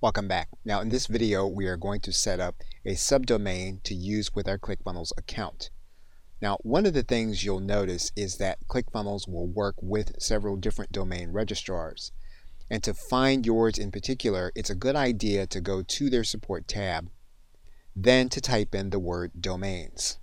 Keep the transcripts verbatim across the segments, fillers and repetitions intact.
Welcome back. Now in this video we are going to set up a subdomain to use with our ClickFunnels account. Now one of the things you'll notice is that ClickFunnels will work with several different domain registrars. And to find yours in particular, it's a good idea to go to their support tab, then to type in the word domains.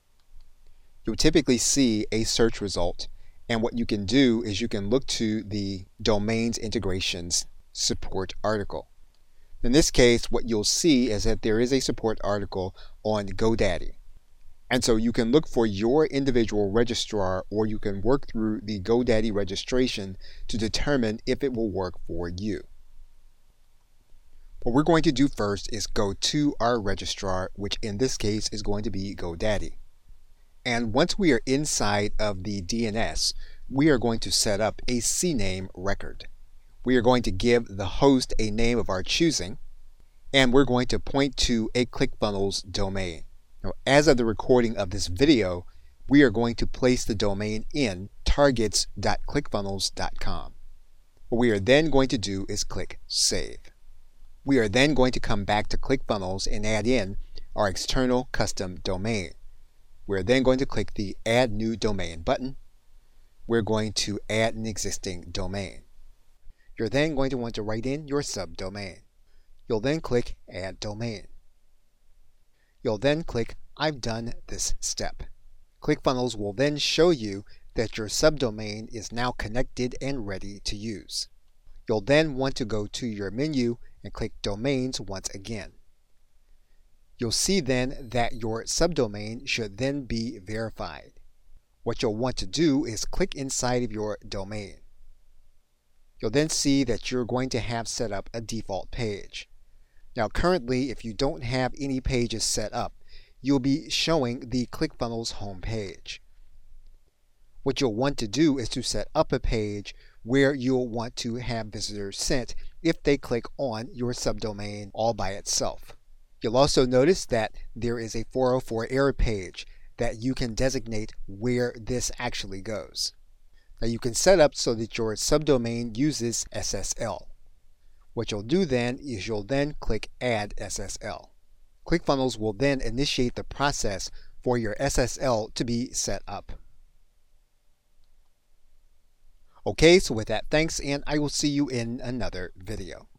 You'll typically see a search result, and what you can do is you can look to the domains integrations support article. In this case, what you'll see is that there is a support article on GoDaddy. And so you can look for your individual registrar, or you can work through the GoDaddy registration to determine if it will work for you. What we're going to do first is go to our registrar, which in this case is going to be GoDaddy. And once we are inside of the D N S, we are going to set up a C NAME record. We are going to give the host a name of our choosing, and we're going to point to a ClickFunnels domain. Now, as of the recording of this video, we are going to place the domain in targets dot clickfunnels dot com. What we are then going to do is click Save. We are then going to come back to ClickFunnels and add in our external custom domain. We're then going to click the Add New Domain button. We're going to add an existing domain. You're then going to want to write in your subdomain. You'll then click Add Domain. You'll then click I've done this step. ClickFunnels will then show you that your subdomain is now connected and ready to use. You'll then want to go to your menu and click Domains once again. You'll see then that your subdomain should then be verified. What you'll want to do is click inside of your domain. You'll then see that you're going to have set up a default page. Now currently, if you don't have any pages set up, you'll be showing the ClickFunnels home page. What you'll want to do is to set up a page where you'll want to have visitors sent if they click on your subdomain all by itself. You'll also notice that there is a four oh four error page that you can designate where this actually goes. Now you can set up so that your subdomain uses S S L. What you'll do then is you'll then click Add S S L. ClickFunnels will then initiate the process for your S S L to be set up. Okay, so with that, thanks, and I will see you in another video.